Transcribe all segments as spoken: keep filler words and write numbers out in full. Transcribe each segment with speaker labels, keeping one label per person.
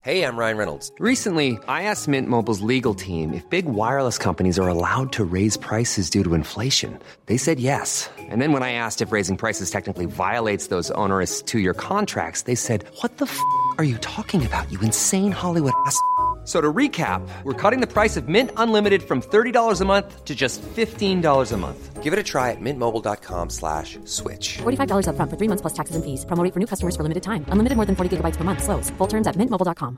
Speaker 1: Hey, I'm Ryan Reynolds.
Speaker 2: Recently, I asked Mint Mobile's legal team if big wireless companies are allowed to raise prices due to inflation. They said yes. And then when I asked if raising prices technically violates those onerous two-year contracts, they said, what the f*** are you talking about, you insane Hollywood ass f- So to recap, we're cutting the price of Mint Unlimited from thirty dollars a month to just fifteen dollars a month.
Speaker 1: Give it a try at mintmobile.com slash switch.
Speaker 3: forty-five dollars up front for three months plus taxes and fees. Promo rate for new customers for limited time. Unlimited more than forty gigabytes per month. Slows full terms at mint mobile dot com.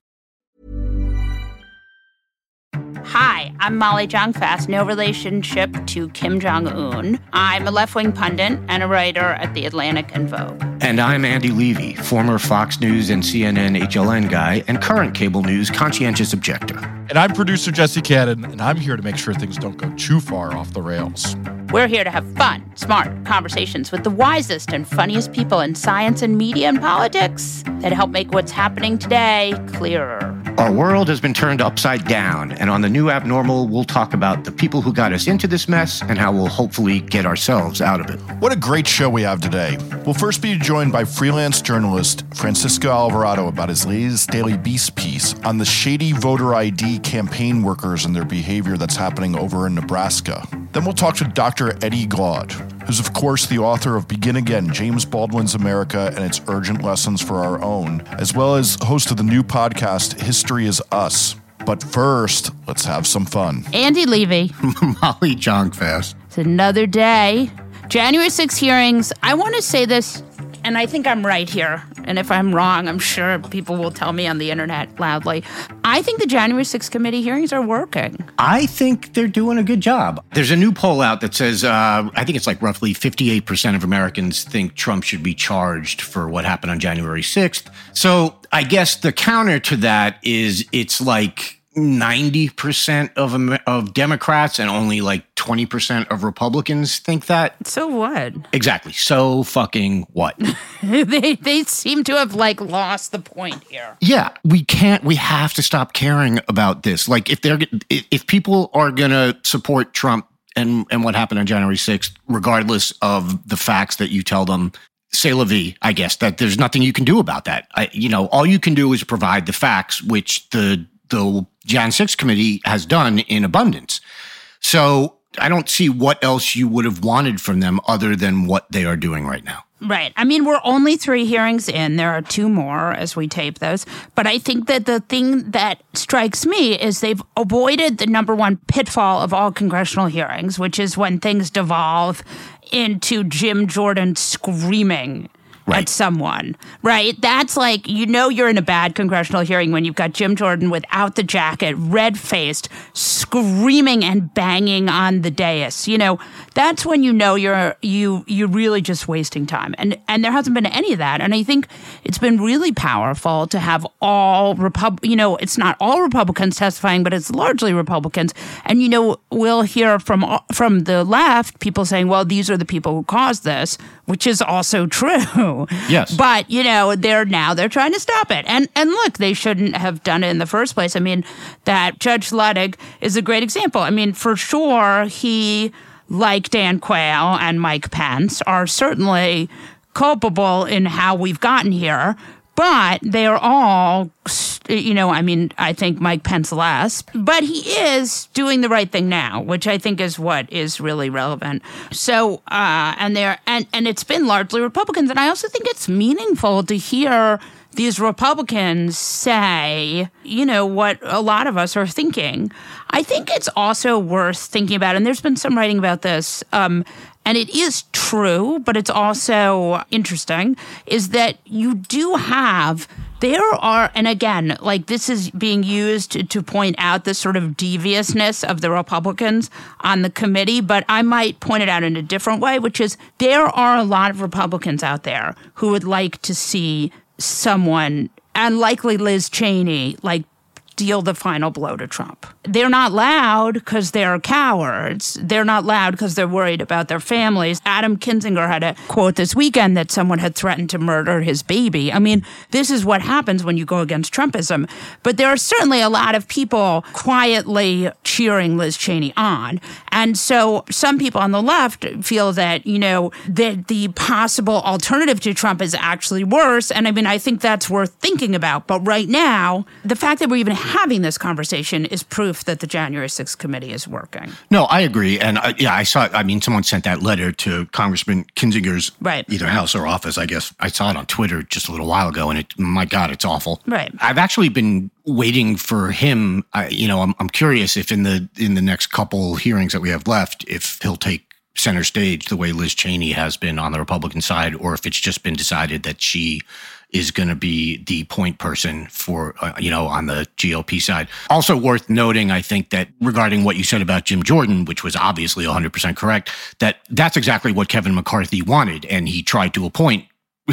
Speaker 4: Hi, I'm Molly Jong-Fast, no relationship to Kim Jong-un. I'm a left-wing pundit and a writer at The Atlantic and Vogue.
Speaker 5: And I'm Andy Levy, former Fox News and C N N H L N guy and current cable news conscientious objector.
Speaker 6: And I'm producer Jesse Cannon, and I'm here to make sure things don't go too far off the rails.
Speaker 4: We're here to have fun, smart conversations with the wisest and funniest people in science and media and politics that help make what's happening today clearer.
Speaker 5: Our world has been turned upside down, and on the new Abnormal, we'll talk about the people who got us into this mess and how we'll hopefully get ourselves out of it.
Speaker 6: What a great show we have today. We'll first be joined by freelance journalist Francisco Alvarado about his latest Daily Beast piece on the shady voter I D campaign workers and their behavior that's happening over in Nebraska. Then we'll talk to Doctor Eddie Glaude, who's of course the author of Begin Again, James Baldwin's America and its urgent lessons for our own, as well as host of the new podcast History is Us. But first, let's have some fun.
Speaker 4: Andy Levy.
Speaker 5: Molly Jong-Fast.
Speaker 4: It's another day. January sixth hearings. I want to say this, and I think I'm right here. And if I'm wrong, I'm sure people will tell me on the internet loudly. I think the January sixth committee hearings are working.
Speaker 5: I think they're doing a good job. There's a new poll out that says, uh, I think it's like roughly fifty-eight percent of Americans think Trump should be charged for what happened on January sixth. So I guess the counter to that is it's like ninety percent of of Democrats and only like twenty percent of Republicans think that.
Speaker 4: So what?
Speaker 5: Exactly. So fucking what?
Speaker 4: they they seem to have like lost the point here.
Speaker 5: Yeah, we can't. We have to stop caring about this. Like if they're if people are gonna support Trump and and what happened on January sixth, regardless of the facts that you tell them, c'est la vie, I guess, that there's nothing you can do about that. I, you know, all you can do is provide the facts, which the the Jan sixth committee has done in abundance. So I don't see what else you would have wanted from them other than what they are doing right now.
Speaker 4: Right. I mean, we're only three hearings in. There are two more as we tape those. But I think that the thing that strikes me is they've avoided the number one pitfall of all congressional hearings, which is when things devolve into Jim Jordan screaming Right. at someone, right? That's like, you know, you're in a bad congressional hearing when you've got Jim Jordan without the jacket, red-faced, screaming and banging on the dais. You know, that's when you know you're you you're really just wasting time. And and there hasn't been any of that. And I think it's been really powerful to have all Repub, you know, it's not all Republicans testifying, but it's largely Republicans. And you know, we'll hear from from the left people saying, well, these are the people who caused this, which is also true.
Speaker 5: Yes.
Speaker 4: But, you know, they're now they're trying to stop it. And and look, they shouldn't have done it in the first place. I mean, that Judge Luttig is a great example. I mean, for sure, he, like Dan Quayle and Mike Pence, are certainly culpable in how we've gotten here. But they are all, you know, I mean, I think Mike Pence less, but he is doing the right thing now, which I think is what is really relevant. So, uh, and there, and, and it's been largely Republicans. And I also think it's meaningful to hear these Republicans say, you know, what a lot of us are thinking. I think it's also worth thinking about, and there's been some writing about this, um, and it is true, but it's also interesting, is that you do have, there are, and again, like this is being used to, to point out the sort of deviousness of the Republicans on the committee, but I might point it out in a different way, which is there are a lot of Republicans out there who would like to see someone, and likely Liz Cheney, like deal the final blow to Trump. They're not loud because they're cowards. They're not loud because they're worried about their families. Adam Kinzinger had a quote this weekend that someone had threatened to murder his baby. I mean, this is what happens when you go against Trumpism. But there are certainly a lot of people quietly cheering Liz Cheney on. And so some people on the left feel that, you know, that the possible alternative to Trump is actually worse. And I mean, I think that's worth thinking about. But right now, the fact that we're even having this conversation is proof that the January sixth committee is working.
Speaker 5: No, I agree. And uh, yeah, I saw, I mean, someone sent that letter to Congressman Kinzinger's
Speaker 4: right.
Speaker 5: either house or office, I guess. I saw it on Twitter just a little while ago, and it, my God, it's awful.
Speaker 4: Right.
Speaker 5: I've actually been waiting for him. I, you know, I'm, I'm curious if in the in the next couple hearings that we have left, if he'll take center stage the way Liz Cheney has been on the Republican side, or if it's just been decided that she is going to be the point person for, uh, you know, on the G O P side. Also worth noting, I think, that regarding what you said about Jim Jordan, which was obviously one hundred percent correct, that that's exactly what Kevin McCarthy wanted. And he tried to appoint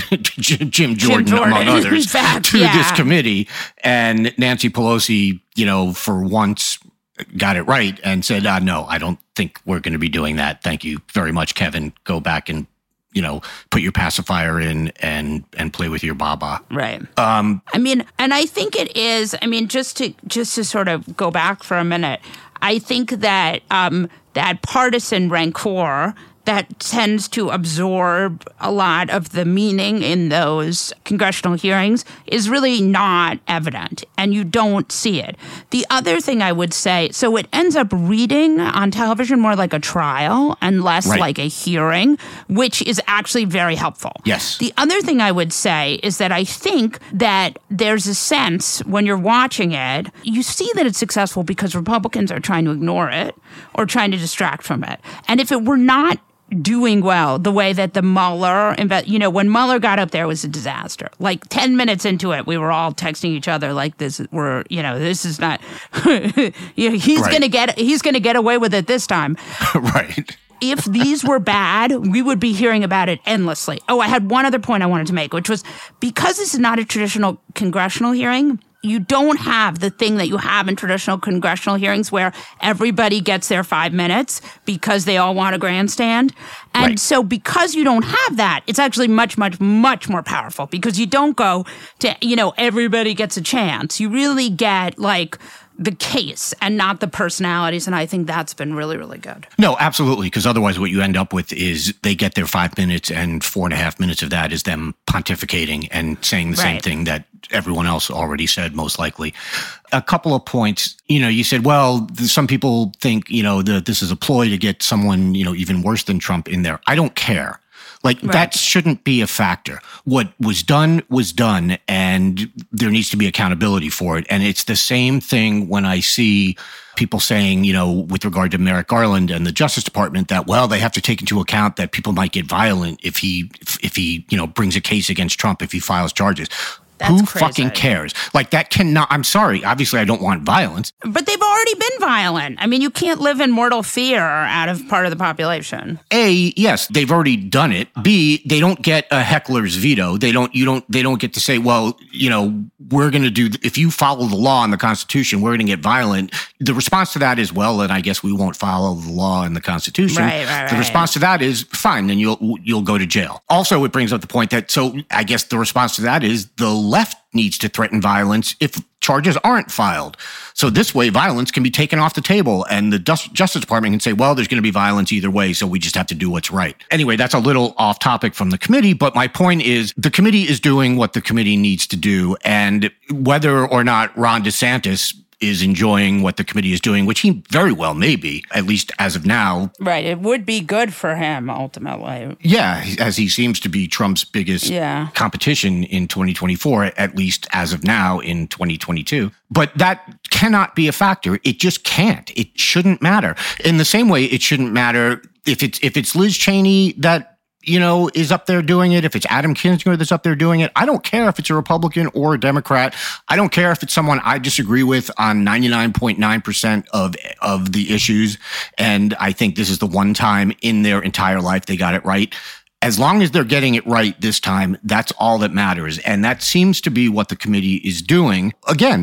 Speaker 5: Jim, Jim, Jordan,
Speaker 4: Jim Jordan,
Speaker 5: among others,
Speaker 4: fact,
Speaker 5: to
Speaker 4: yeah.
Speaker 5: this committee. And Nancy Pelosi, you know, for once got it right and said, uh, no, I don't think we're going to be doing that. Thank you very much, Kevin. Go back and, you know, put your pacifier in and and play with your baba.
Speaker 4: Right.
Speaker 5: Um,
Speaker 4: I mean, and I think it is, I mean, just to just to sort of go back for a minute, I think that um, that partisan rancor that tends to absorb a lot of the meaning in those congressional hearings is really not evident, and you don't see it. The other thing I would say, so it ends up reading on television more like a trial and less
Speaker 5: right.
Speaker 4: like a hearing, which is actually very helpful.
Speaker 5: Yes.
Speaker 4: The other thing I would say is that I think that there's a sense when you're watching it, you see that it's successful because Republicans are trying to ignore it or trying to distract from it. And if it were not doing well the way that the Mueller, you know, when Mueller got up there, it was a disaster. Like ten minutes into it, we were all texting each other like this, we're, you know, this is not, you know, he's
Speaker 5: right.
Speaker 4: going to get, he's going to get away with it this time.
Speaker 5: Right.
Speaker 4: If these were bad, we would be hearing about it endlessly. Oh, I had one other point I wanted to make, which was because this is not a traditional congressional hearing, you don't have the thing that you have in traditional congressional hearings where everybody gets their five minutes because they all want a grandstand. And
Speaker 5: right.
Speaker 4: so because you don't have that, it's actually much, much, much more powerful because you don't go to, you know, everybody gets a chance. You really get like the case and not the personalities. And I think that's been really, really good.
Speaker 5: No, absolutely. Because otherwise what you end up with is they get their five minutes and four and a half minutes of that is them pontificating and saying the right. same thing that everyone else already said, most likely. A couple of points, you know, you said, well, some people think, you know, that this is a ploy to get someone, you know, even worse than Trump in there. I don't care. Like, right. that shouldn't be a factor. What was done was done, and there needs to be accountability for it. And it's the same thing when I see people saying, you know, with regard to Merrick Garland and the Justice Department, that, well, they have to take into account that people might get violent if he, if, if he, you know, brings a case against Trump, if he files charges.
Speaker 4: That's
Speaker 5: Who
Speaker 4: crazy.
Speaker 5: fucking cares? Like, that cannot, I'm sorry. Obviously, I don't want violence.
Speaker 4: But they've already been violent. I mean, you can't live in mortal fear out of part of the population.
Speaker 5: A, yes, they've already done it. B, they don't get a heckler's veto. They don't, you don't, they don't get to say, well, you know, we're going to do, if you follow the law and the Constitution, we're going to get violent. The response to that is, well, then I guess we won't follow the law and the Constitution.
Speaker 4: Right, right, right.
Speaker 5: The response to that is, fine, then you'll, you'll go to jail. Also, it brings up the point that, so I guess the response to that is the left needs to threaten violence if charges aren't filed. So this way, violence can be taken off the table, and the Justice Department can say, well, there's going to be violence either way, so we just have to do what's right. Anyway, that's a little off topic from the committee, but my point is the committee is doing what the committee needs to do, and whether or not Ron DeSantis is enjoying what the committee is doing, which he very well may be, at least as of now.
Speaker 4: Right. It would be good for him, ultimately.
Speaker 5: Yeah, as he seems to be Trump's biggest
Speaker 4: yeah.
Speaker 5: competition in twenty twenty-four, at least as of now in twenty twenty-two. But that cannot be a factor. It just can't. It shouldn't matter. In the same way, it shouldn't matter if it's if it's Liz Cheney that, you know, is up there doing it, if it's Adam Kinzinger that's up there doing it. I don't care if it's a Republican or a Democrat. I don't care if it's someone I disagree with on ninety-nine point nine percent of of the issues. And I think this is the one time in their entire life they got it right. As long as they're getting it right this time, that's all that matters. And that seems to be what the committee is doing. Again,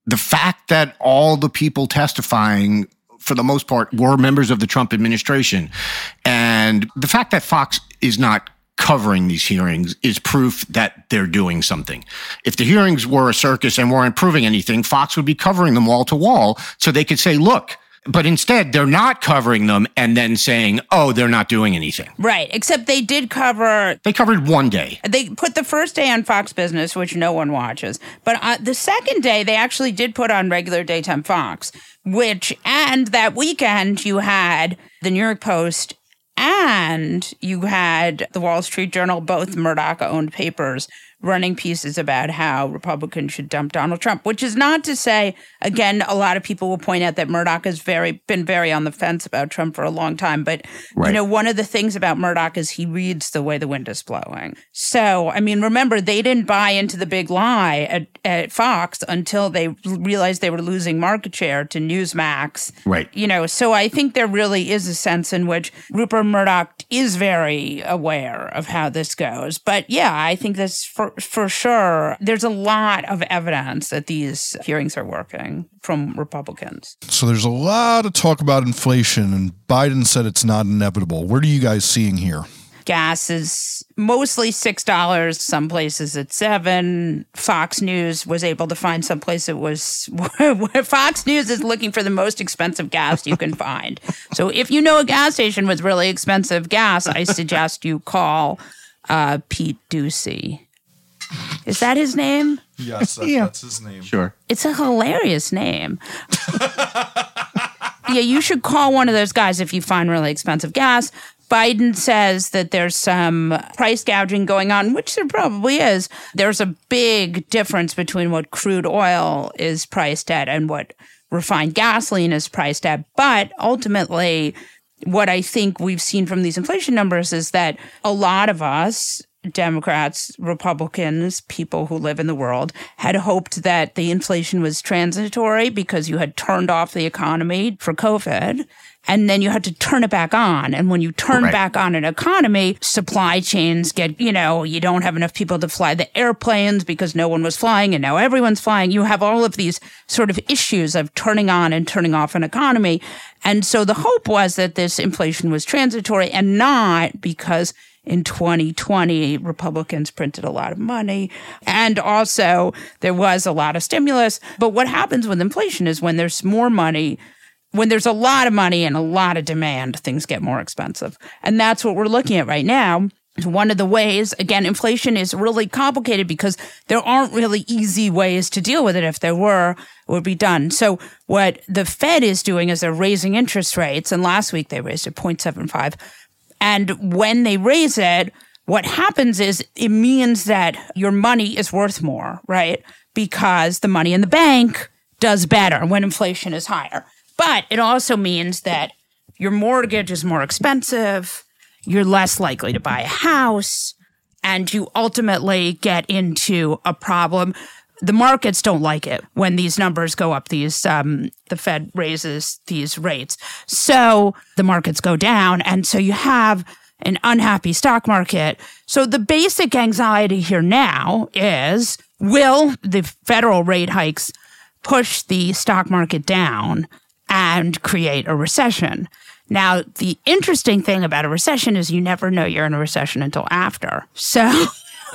Speaker 5: the fact that all the people testifying, for the most part, were members of the Trump administration, and the fact that Fox is not covering these hearings is proof that they're doing something. If the hearings were a circus and weren't proving anything, Fox would be covering them wall to wall so they could say, look. But instead, they're not covering them and then saying, oh, they're not doing anything.
Speaker 4: Right, except they did cover...
Speaker 5: They covered one day.
Speaker 4: They put the first day on Fox Business, which no one watches. But uh, the second day, they actually did put on regular daytime Fox, which, and that weekend, you had the New York Post and you had the Wall Street Journal, both Murdoch-owned papers, running pieces about how Republicans should dump Donald Trump, which is not to say, again, a lot of people will point out that Murdoch has very been very on the fence about Trump for a long time. But, right. you know, one of the things about Murdoch is he reads the way the wind is blowing. So, I mean, remember, they didn't buy into the big lie at, at Fox until they realized they were losing market share to Newsmax.
Speaker 5: Right.
Speaker 4: You know, so I think there really is a sense in which Rupert Murdoch is very aware of how this goes. But yeah, I think this for For sure, there's a lot of evidence that these hearings are working from Republicans.
Speaker 6: So there's a lot of talk about inflation, and Biden said it's not inevitable. What are you guys seeing here?
Speaker 4: Gas is mostly six dollars, some places it's seven. Fox News was able to find some place it was, Fox News is looking for the most expensive gas you can find. So if you know a gas station with really expensive gas, I suggest you call uh, Pete Ducey. Is that his name?
Speaker 6: Yes, that,
Speaker 5: yeah.
Speaker 6: that's his name.
Speaker 5: Sure.
Speaker 4: It's a hilarious name. Yeah, you should call one of those guys if you find really expensive gas. Biden says that there's some price gouging going on, which there probably is. There's a big difference between what crude oil is priced at and what refined gasoline is priced at. But ultimately, what I think we've seen from these inflation numbers is that a lot of us, Democrats, Republicans, people who live in the world, had hoped that the inflation was transitory because you had turned off the economy for COVID, and then you had to turn it back on. And when you turn
Speaker 5: right.
Speaker 4: back on an economy, supply chains get, you know, you don't have enough people to fly the airplanes because no one was flying, and now everyone's flying. You have all of these sort of issues of turning on and turning off an economy. And so the hope was that this inflation was transitory and not because in twenty twenty, Republicans printed a lot of money, and also there was a lot of stimulus. But what happens with inflation is when there's more money, when there's a lot of money and a lot of demand, things get more expensive. And that's what we're looking at right now. One of the ways, again, inflation is really complicated because there aren't really easy ways to deal with it. If there were, it would be done. So what the Fed is doing is they're raising interest rates. And last week they raised it zero point seven five. And when they raise it, what happens is it means that your money is worth more, right? Because the money in the bank does better when inflation is higher. But it also means that your mortgage is more expensive, you're less likely to buy a house, and you ultimately get into a problem. The markets don't like it when these numbers go up, these um, the Fed raises these rates. So the markets go down, and so you have an unhappy stock market. So the basic anxiety here now is, will the federal rate hikes push the stock market down and create a recession? Now, the interesting thing about a recession is you never know you're in a recession until after. So...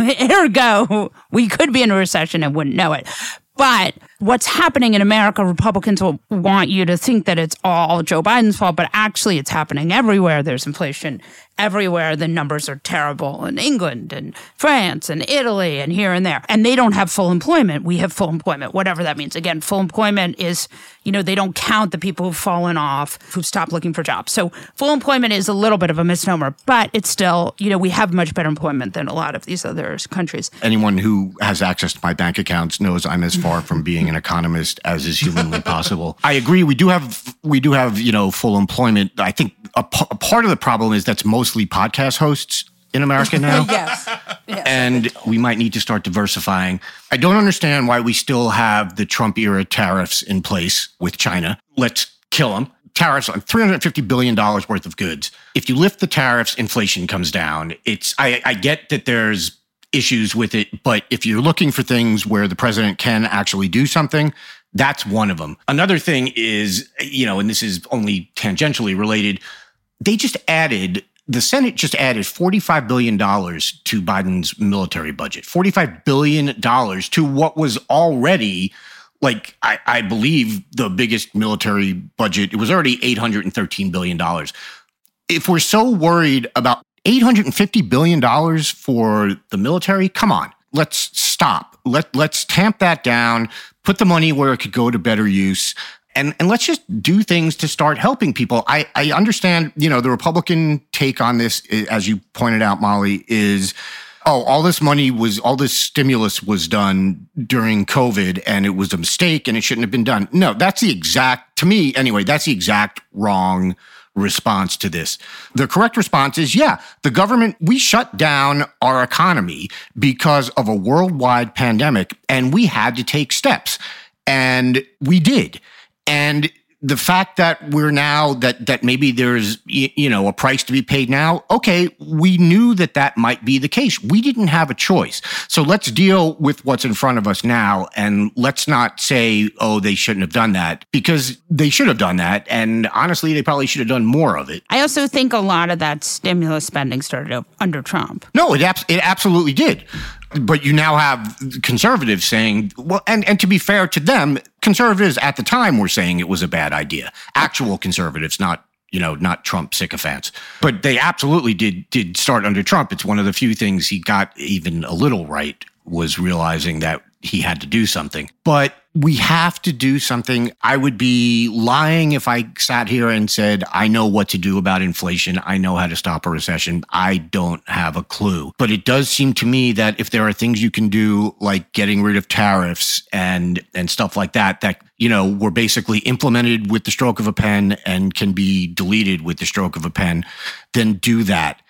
Speaker 4: Ergo, we could be in a recession and wouldn't know it. But what's happening in America, Republicans will want you to think that it's all Joe Biden's fault, but actually it's happening everywhere. There's inflation everywhere. The numbers are terrible in England and France and Italy and here and there. And they don't have full employment. We have full employment, whatever that means. Again, full employment is, you know, they don't count the people who've fallen off, who've stopped looking for jobs. So full employment is a little bit of a misnomer, but it's still, you know, we have much better employment than a lot of these other countries.
Speaker 5: Anyone who has access to my bank accounts knows I'm as far from being an economist as is humanly possible. I agree. We do have, we do have, you know, full employment. I think a, p- a part of the problem is that's mostly podcast hosts in America now.
Speaker 4: Yes. yes.
Speaker 5: And we might need to start diversifying. I don't understand why we still have the Trump era tariffs in place with China. Let's kill them. Tariffs on three hundred fifty billion dollars worth of goods. If you lift the tariffs, inflation comes down. It's, I, I get that there's issues with it, but if you're looking for things where the president can actually do something, That's one of them. Another thing is, you know, and this is only tangentially related, they just added, the Senate just added forty-five billion dollars to Biden's military budget, forty-five billion dollars to what was already, like, I, I believe the biggest military budget. It was already eight hundred thirteen billion dollars. If we're so worried about eight hundred fifty billion dollars for the military, come on, let's stop. Let, let's tamp that down, put the money where it could go to better use. And and let's just do things to start helping people. I, I understand, you know, the Republican take on this, as you pointed out, Molly, is, oh, all this money was, all this stimulus was done during COVID and it was a mistake and it shouldn't have been done. No, that's the exact, to me anyway, that's the exact wrong response to this. The correct response is, yeah, the government, we shut down our economy because of a worldwide pandemic and we had to take steps. And we did. And the fact that we're now, that that maybe there's, you know, a price to be paid now, okay, we knew that that might be the case. We didn't have a choice. So let's deal with what's in front of us now, and let's not say, oh, they shouldn't have done that, because they should have done that. And honestly, they probably should have done more of it.
Speaker 4: I also think a lot of that stimulus spending started under Trump.
Speaker 5: No, it, abs- it absolutely did. But you now have conservatives saying, well, and, and to be fair to them, conservatives at the time were saying it was a bad idea. Actual conservatives, not, you know, not Trump sycophants. But they absolutely did did start under Trump. It's one of the few things he got even a little right, was realizing that he had to do something. But we have to do something. I would be lying if I sat here and said, I know what to do about inflation. I know how to stop a recession. I don't have a clue. But it does seem to me that if there are things you can do, like getting rid of tariffs and, and stuff like that, that, you know, were basically implemented with the stroke of a pen and can be deleted with the stroke of a pen, then do that.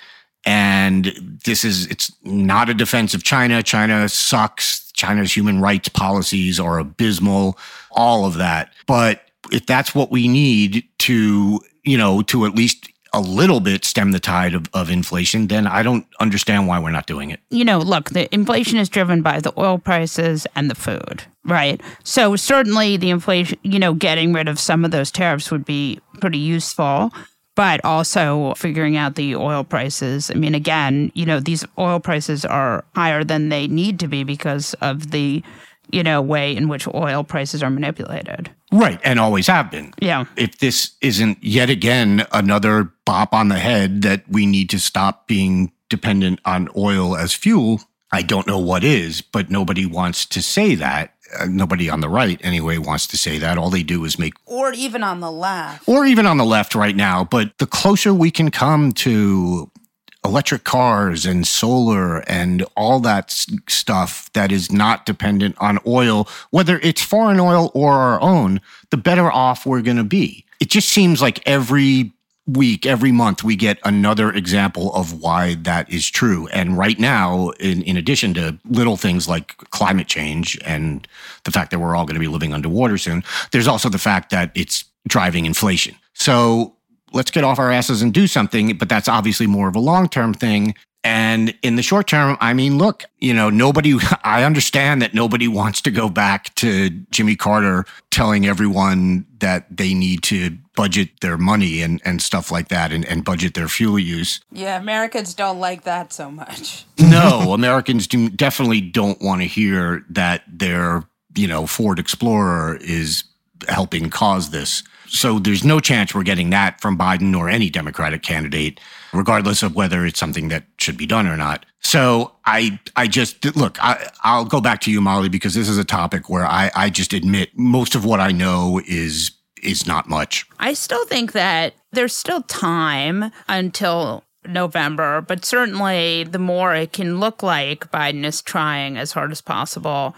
Speaker 5: And this is, it's not a defense of China. China sucks. China's human rights policies are abysmal, all of that. But if that's what we need to, you know, to at least a little bit stem the tide of, of inflation, then I don't understand why we're not doing it.
Speaker 4: You know, look, the inflation is driven by the oil prices and the food, right? So certainly the inflation, you know, getting rid of some of those tariffs would be pretty useful. But also figuring out the oil prices. I mean, again, you know, these oil prices are higher than they need to be because of the, you know, way in which oil prices are manipulated.
Speaker 5: Right, and always have been.
Speaker 4: Yeah.
Speaker 5: If this isn't yet again another bop on the head that we need to stop being dependent on oil as fuel, I don't know what is, but nobody wants to say that. Uh, nobody on the right, anyway, wants to say that. All they do is make...
Speaker 4: Or even on the left.
Speaker 5: Or even on the left right now. But the closer we can come to electric cars and solar and all that s- stuff that is not dependent on oil, whether it's foreign oil or our own, the better off we're going to be. It just seems like every week, every month, we get another example of why that is true. And right now, in, in addition to little things like climate change and the fact that we're all going to be living underwater soon, there's also the fact that it's driving inflation. So let's get off our asses and do something, but that's obviously more of a long-term thing. And in the short term, I mean, look, you know, nobody, I understand that nobody wants to go back to Jimmy Carter telling everyone that they need to budget their money and, and stuff like that and, and budget their fuel use.
Speaker 4: Yeah, Americans don't like that so much.
Speaker 5: No, Americans do, definitely don't want to hear that their, you know, Ford Explorer is helping cause this. So there's no chance we're getting that from Biden or any Democratic candidate, regardless of whether it's something that should be done or not. So I I just, look, I, I'll go back to you, Molly, because this is a topic where I, I just admit most of what I know is is not much.
Speaker 4: I still think that there's still time until November, but certainly the more it can look like Biden is trying as hard as possible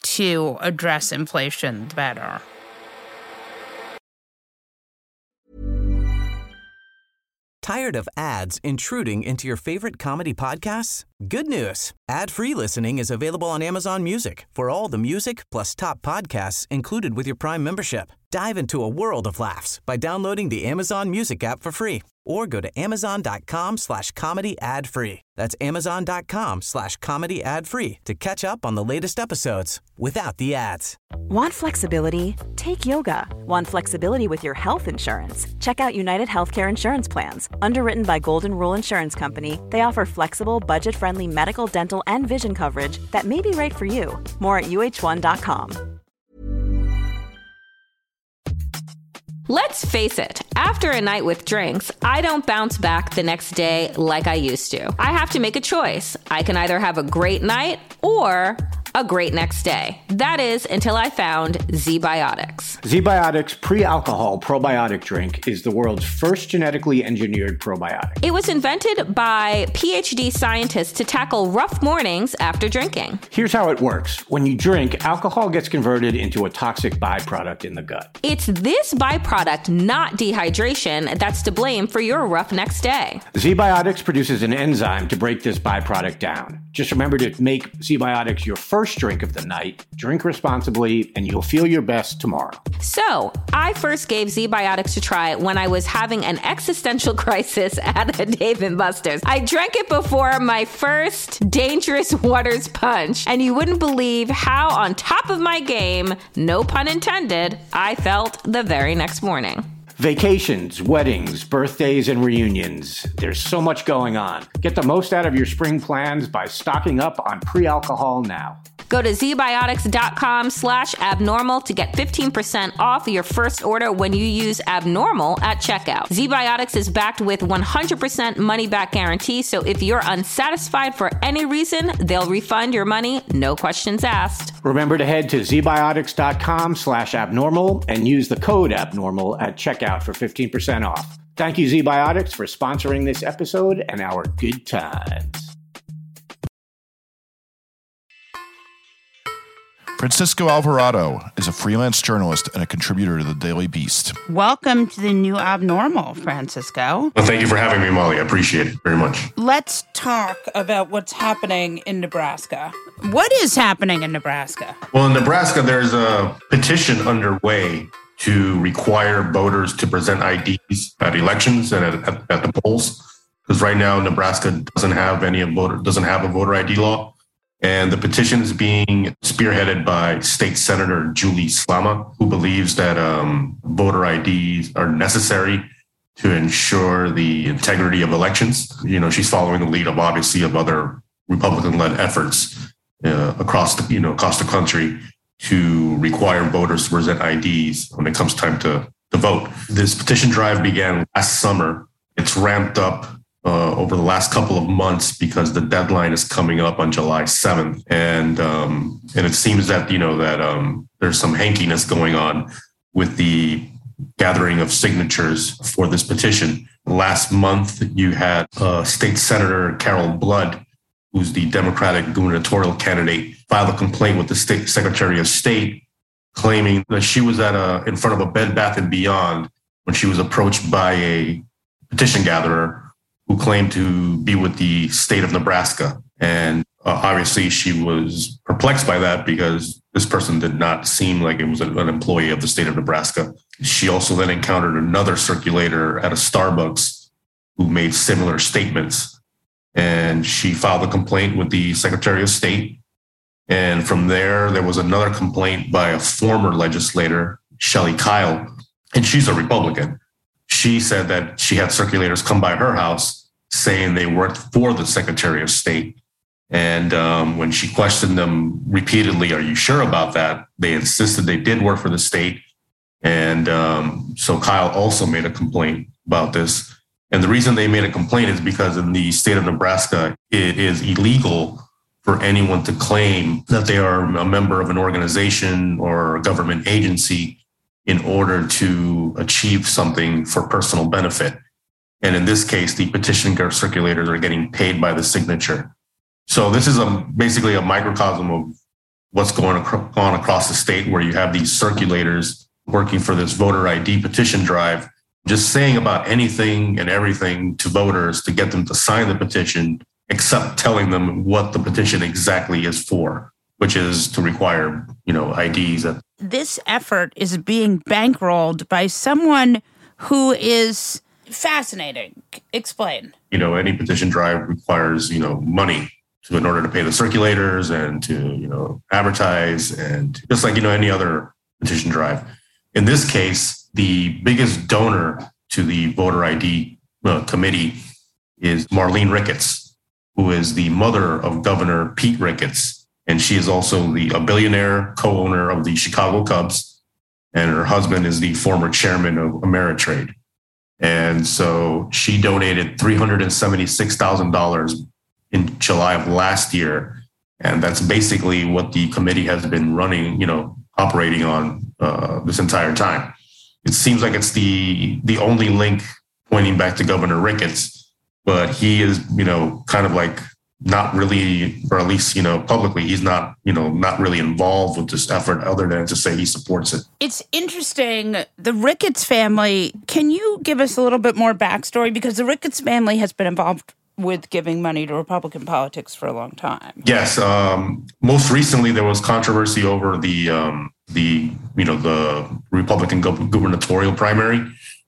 Speaker 4: to address inflation, the better.
Speaker 7: Tired of ads intruding into your favorite comedy podcasts? Good news. Ad-free listening is available on Amazon Music for all the music plus top podcasts included with your Prime membership. Dive into a world of laughs by downloading the Amazon Music app for free or go to amazon.com slash comedy ad free. That's amazon.com slash comedy ad free to catch up on the latest episodes without the ads.
Speaker 8: Want flexibility? Take yoga. Want flexibility with your health insurance? Check out United Healthcare Insurance Plans. Underwritten by Golden Rule Insurance Company, they offer flexible, budget-friendly medical, dental, and vision coverage that may be right for you. More at U H one dot com.
Speaker 9: Let's face it, after a night with drinks, I don't bounce back the next day like I used to. I have to make a choice. I can either have a great night or a great next day. That is until I found ZBiotics.
Speaker 5: ZBiotics pre-alcohol probiotic drink is the world's first genetically engineered probiotic.
Speaker 9: It was invented by PhD scientists to tackle rough mornings after drinking.
Speaker 5: Here's how it works. When you drink, alcohol gets converted into a toxic byproduct in the gut.
Speaker 9: It's this byproduct, not dehydration, that's to blame for your rough next day.
Speaker 5: ZBiotics produces an enzyme to break this byproduct down. Just remember to make ZBiotics your first drink of the night, drink responsibly, and you'll feel your best tomorrow.
Speaker 9: So, I first gave ZBiotics a try when I was having an existential crisis at a Dave and Buster's. I drank it before my first Dangerous Waters punch, and you wouldn't believe how on top of my game, no pun intended, I felt the very next morning.
Speaker 5: Vacations, weddings, birthdays, and reunions. There's so much going on. Get the most out of your spring plans by stocking up on pre-alcohol now.
Speaker 9: Go to zbiotics.com slash abnormal to get fifteen percent off your first order when you use abnormal at checkout. ZBiotics is backed with one hundred percent money-back guarantee, so if you're unsatisfied for any reason, they'll refund your money, no questions asked.
Speaker 5: Remember to head to zbiotics.com slash abnormal and use the code abnormal at checkout for fifteen percent off. Thank you, ZBiotics, for sponsoring this episode and our good times.
Speaker 6: Francisco Alvarado is a freelance journalist and a contributor to the Daily Beast.
Speaker 4: Welcome to the new abnormal, Francisco.
Speaker 10: Well, thank you for having me, Molly. I appreciate it very much.
Speaker 4: Let's talk about what's happening in Nebraska. What is happening in Nebraska?
Speaker 10: Well, in Nebraska, there's a petition underway to require voters to present I Ds at elections and at, at, at the polls. Because right now, Nebraska doesn't have any voter doesn't have a voter I D law. And the petition is being spearheaded by State Senator Julie Slama, who believes that um, voter I Ds are necessary to ensure the integrity of elections. You know, she's following the lead of obviously of other Republican-led efforts uh, across the you know across the country to require voters to present I Ds when it comes time to, to vote. This petition drive began last summer. It's ramped up Uh, over the last couple of months because the deadline is coming up on July seventh. And um, and it seems that, you know, that um, there's some hankiness going on with the gathering of signatures for this petition. Last month, you had uh, State Senator Carol Blood, who's the Democratic gubernatorial candidate, file a complaint with the State Secretary of State claiming that she was at a in front of a Bed Bath and Beyond when she was approached by a petition gatherer who claimed to be with the state of Nebraska. And uh, obviously she was perplexed by that because this person did not seem like it was an employee of the state of Nebraska. She also then encountered another circulator at a Starbucks who made similar statements. And she filed a complaint with the Secretary of State. And from there, there was another complaint by a former legislator, Shelley Kyle, and she's a Republican. She said that she had circulators come by her house saying they worked for the Secretary of State. And um, when she questioned them repeatedly, are you sure about that? They insisted they did work for the state. And um, so Kyle also made a complaint about this. And the reason they made a complaint is because in the state of Nebraska, it is illegal for anyone to claim that they are a member of an organization or a government agency in order to achieve something for personal benefit. And in this case, the petition circulators are getting paid by the signature. So this is a basically a microcosm of what's going on across the state, where you have these circulators working for this voter I D petition drive, just saying about anything and everything to voters to get them to sign the petition except telling them what the petition exactly is for, which is to require, you know, I Ds.
Speaker 4: This effort is being bankrolled by someone who is fascinating. Explain.
Speaker 10: You know, any petition drive requires, you know, money to, in order to pay the circulators and to, you know, advertise, and just like, you know, any other petition drive. In this case, the biggest donor to the voter I D uh, committee is Marlene Ricketts, who is the mother of Governor Pete Ricketts. And she is also the a billionaire co-owner of the Chicago Cubs. And her husband is the former chairman of Ameritrade. And so she donated three hundred seventy-six thousand dollars in July of last year. And that's basically what the committee has been running, you know, operating on uh, this entire time. It seems like it's the the only link pointing back to Governor Ricketts, but he is, you know, kind of like not really, or at least, you know, publicly, he's not, you know, not really involved with this effort other than to say he supports it.
Speaker 4: It's interesting. The Ricketts family, can you give us a little bit more backstory? Because the Ricketts family has been involved with giving money to Republican politics for a long time.
Speaker 10: Yes. Um, most recently, there was controversy over the, um, the you know, the Republican gubernatorial primary,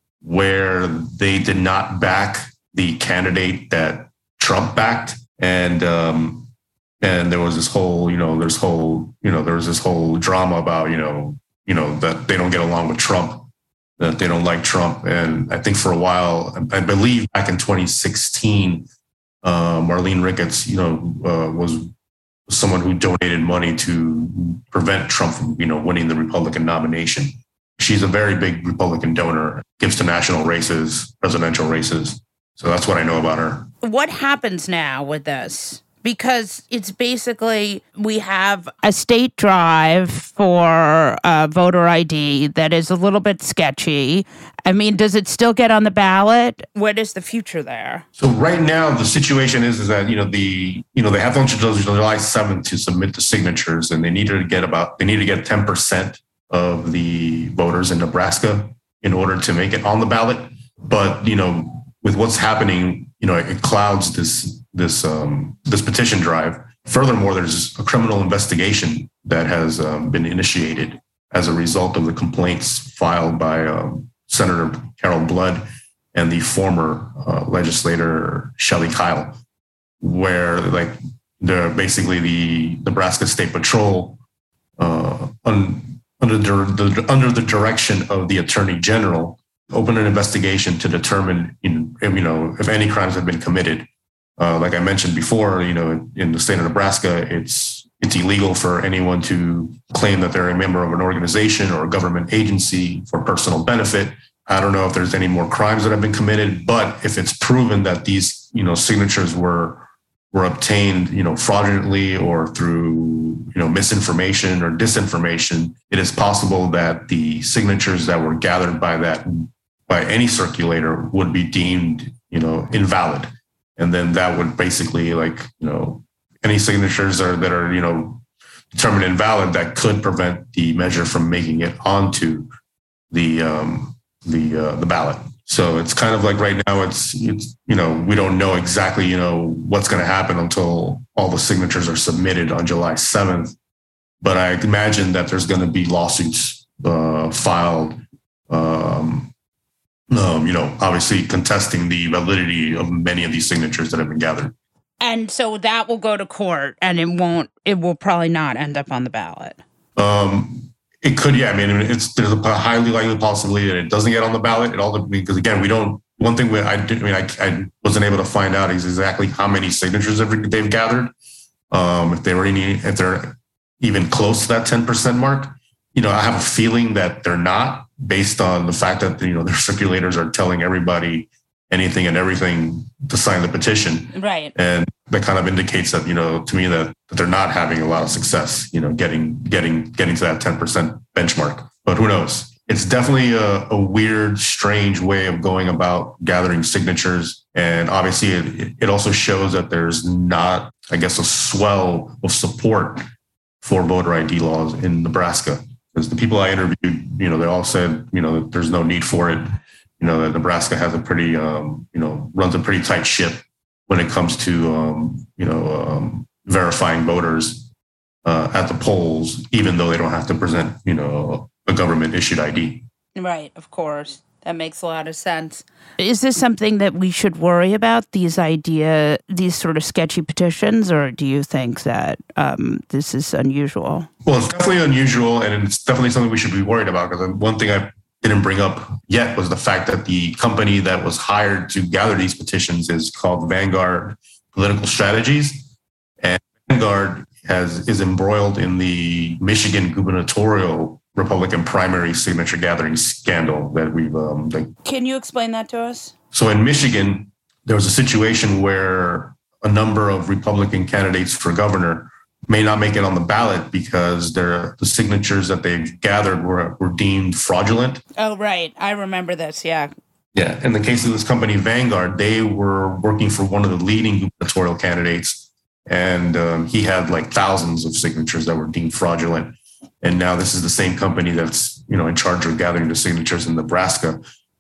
Speaker 10: where they did not back the candidate that Trump backed. And um, and there was this whole, you know, there's whole, you know, there was this whole drama about, you know, you know, that they don't get along with Trump, that they don't like Trump. And I think for a while, I believe back in twenty sixteen, uh, Marlene Ricketts, you know, uh, was someone who donated money to prevent Trump from, you know, winning the Republican nomination. She's a very big Republican donor, gives to national races, presidential races. So that's what I know about her.
Speaker 4: What happens now with this? Because it's basically, we have a state drive for uh, voter I D that is a little bit sketchy. I mean, does it still get on the ballot? What is the future there?
Speaker 10: So right now, the situation is, is that, you know, the, you know, they have until July seventh to submit the signatures, and they need to get about, they need to get ten percent of the voters in Nebraska in order to make it on the ballot. But, you know, with what's happening, you know, it clouds this this um, this petition drive. Furthermore, there's a criminal investigation that has um, been initiated as a result of the complaints filed by um, Senator Carol Blood and the former uh, legislator Shelley Kyle, where like they're basically the Nebraska State Patrol uh, un, under the, the under the direction of the Attorney General open an investigation to determine, you know, if any crimes have been committed. Uh, like I mentioned before, you know, in the state of Nebraska, it's it's illegal for anyone to claim that they're a member of an organization or a government agency for personal benefit. I don't know if there's any more crimes that have been committed, but if it's proven that these, you know, signatures were were obtained, you know, fraudulently or through, you know, misinformation or disinformation, it is possible that the signatures that were gathered by that by any circulator would be deemed, you know, invalid. And then that would basically, like, you know, any signatures are, that are, you know, determined invalid, that could prevent the measure from making it onto the um, the uh, the ballot. So it's kind of like right now, it's, it's you know, we don't know exactly, you know, what's going to happen until all the signatures are submitted on July seventh. But I imagine that there's going to be lawsuits uh, filed. Um, Um, you know, obviously contesting the validity of many of these signatures that have been gathered.
Speaker 4: And so that will go to court, and it won't, it will probably not end up on the ballot.
Speaker 10: Um, it could, yeah. I mean, it's there's a highly likely possibility that it doesn't get on the ballot. It all, because again, we don't, one thing we, I did, I mean, I, I wasn't able to find out is exactly how many signatures they've gathered. Um, if they were any, if they're even close to that ten percent mark. You know, I have a feeling that they're not, based on the fact that, you know, their circulators are telling everybody anything and everything to sign the petition.
Speaker 4: Right.
Speaker 10: And that kind of indicates that, you know, to me that, that they're not having a lot of success, you know, getting getting getting to that ten percent benchmark. But who knows? It's definitely a, a weird, strange way of going about gathering signatures. And obviously it, it also shows that there's not, I guess, a swell of support for voter I D laws in Nebraska. Because the people I interviewed, you know, they all said, you know, that there's no need for it. You know, that Nebraska has a pretty, um, you know, runs a pretty tight ship when it comes to, um, you know, um, verifying voters uh, at the polls, even though they don't have to present, you know, a government issued I D.
Speaker 4: Right, of course. That makes a lot of sense. Is this something that we should worry about, these idea, these sort of sketchy petitions, or do you think that um, this is unusual?
Speaker 10: Well, it's definitely unusual, and it's definitely something we should be worried about, because one thing I didn't bring up yet was the fact that the company that was hired to gather these petitions is called Vanguard Political Strategies. And Vanguard has is embroiled in the Michigan gubernatorial Republican primary signature gathering scandal that we've... Um, that,
Speaker 4: Can you explain that to us?
Speaker 10: So in Michigan, there was a situation where a number of Republican candidates for governor may not make it on the ballot because their the signatures that they've gathered were, were deemed fraudulent.
Speaker 4: Oh, right. I remember this, yeah.
Speaker 10: Yeah. In the case of this company, Vanguard, they were working for one of the leading gubernatorial candidates, and um, he had like thousands of signatures that were deemed fraudulent. And now this is the same company that's, you know, in charge of gathering the signatures in Nebraska.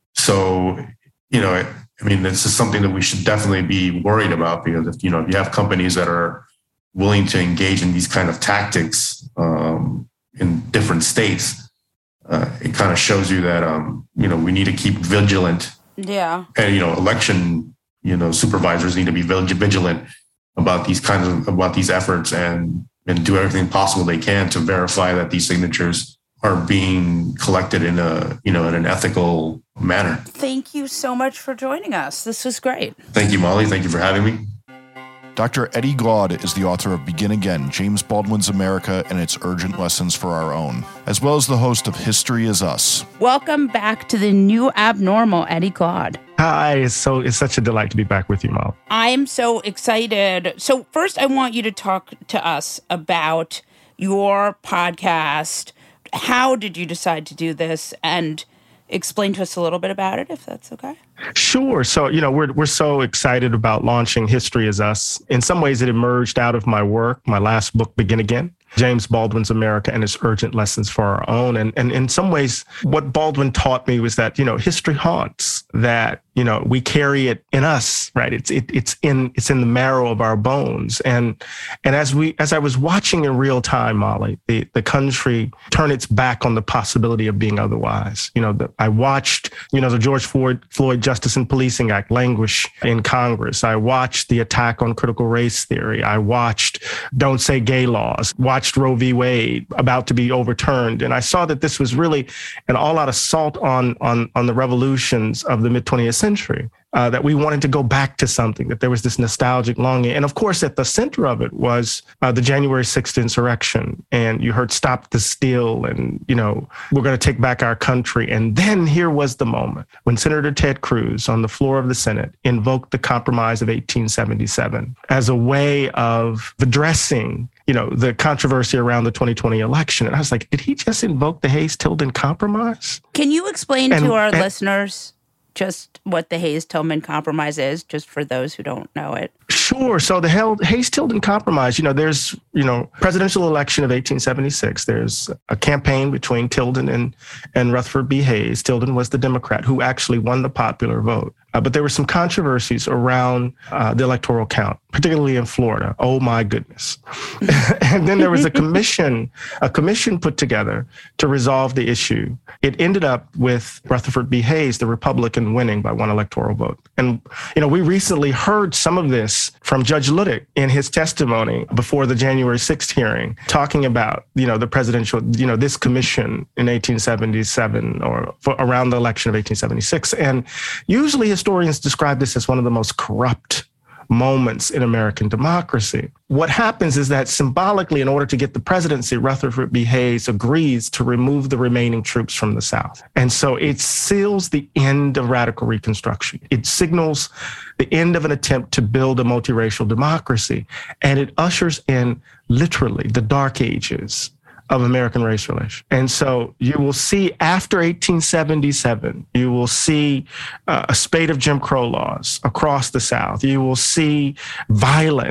Speaker 10: So, you know, I mean, this is something that we should definitely be worried about, because if, you know, if you have companies that are willing to engage in these kind of tactics um, in different states, uh, it kind of shows you that, um, you know, we need to keep vigilant.
Speaker 4: Yeah.
Speaker 10: And, you know, election, you know, supervisors need to be vigilant about these kinds of, about these efforts, and and do everything possible they can to verify that these signatures are being collected in a, you know, in an ethical manner.
Speaker 4: Thank you so much for joining us. This was great.
Speaker 10: Thank you, Molly. Thank you for having me.
Speaker 6: Doctor Eddie Glaude is the author of Begin Again, James Baldwin's America and Its Urgent Lessons for Our Own, as well as the host of History Is Us.
Speaker 4: Welcome back to the new abnormal, Eddie Glaude.
Speaker 11: Hi, it's so it's such a delight to be back with you, Mo.
Speaker 4: I am so excited. So first, I want you to talk to us about your podcast. How did you decide to do this? And explain to us a little bit about it, if that's okay.
Speaker 11: Sure. So, you know, we're we're so excited about launching History Is Us. In some ways, it emerged out of my work, my last book, Begin Again, James Baldwin's America and Its Urgent Lessons for Our Own. And, and in some ways, what Baldwin taught me was that, you know, history haunts, that, you know, we carry it in us, right? It's it, it's in it's in the marrow of our bones. And and as we as I was watching in real time, Molly, the, the country turn its back on the possibility of being otherwise. You know, the, I watched, you know, the George Floyd, Floyd Justice and Policing Act languish in Congress. I watched the attack on critical race theory. I watched Don't Say Gay laws, watched Roe v. Wade about to be overturned. And I saw that this was really an all-out assault on, on, on the revolutions of the mid-twentieth century, uh, that we wanted to go back to something, that there was this nostalgic longing. And of course, at the center of it was uh, the January sixth insurrection. And you heard Stop the Steal and, you know, we're going to take back our country. And then here was the moment when Senator Ted Cruz on the floor of the Senate invoked the Compromise of eighteen seventy-seven as a way of addressing, you know, the controversy around the twenty twenty election. And I was like, did he just invoke the Hayes-Tilden Compromise?
Speaker 4: Can you explain
Speaker 11: and,
Speaker 4: to our
Speaker 11: and,
Speaker 4: listeners just what the Hayes-Tilden Compromise is, just for those who don't know it?
Speaker 11: Sure. So the Hayes-Tilden Compromise, you know, there's, you know, presidential election of eighteen seventy-six. There's a campaign between Tilden and, and Rutherford B. Hayes. Tilden was the Democrat who actually won the popular vote. Uh, but there were some controversies around uh, the electoral count, particularly in Florida. Oh, my goodness. And then there was a commission, a commission put together to resolve the issue. It ended up with Rutherford B. Hayes, the Republican, winning by one electoral vote. And, you know, we recently heard some of this from Judge Luttig in his testimony before the January sixth hearing, talking about, you know, the presidential, you know, this commission in eighteen seventy-seven or for, around the election of eighteen seventy-six. And usually historians describe this as one of the most corrupt moments in American democracy. What happens is that symbolically, in order to get the presidency, Rutherford B. Hayes agrees to remove the remaining troops from the South. And so it seals the end of radical Reconstruction. It signals the end of an attempt to build a multiracial democracy. And it ushers in literally the dark ages of American race relations. And so you will see after eighteen seventy-seven, you will see uh, a spate of Jim Crow laws across the South. You will see violence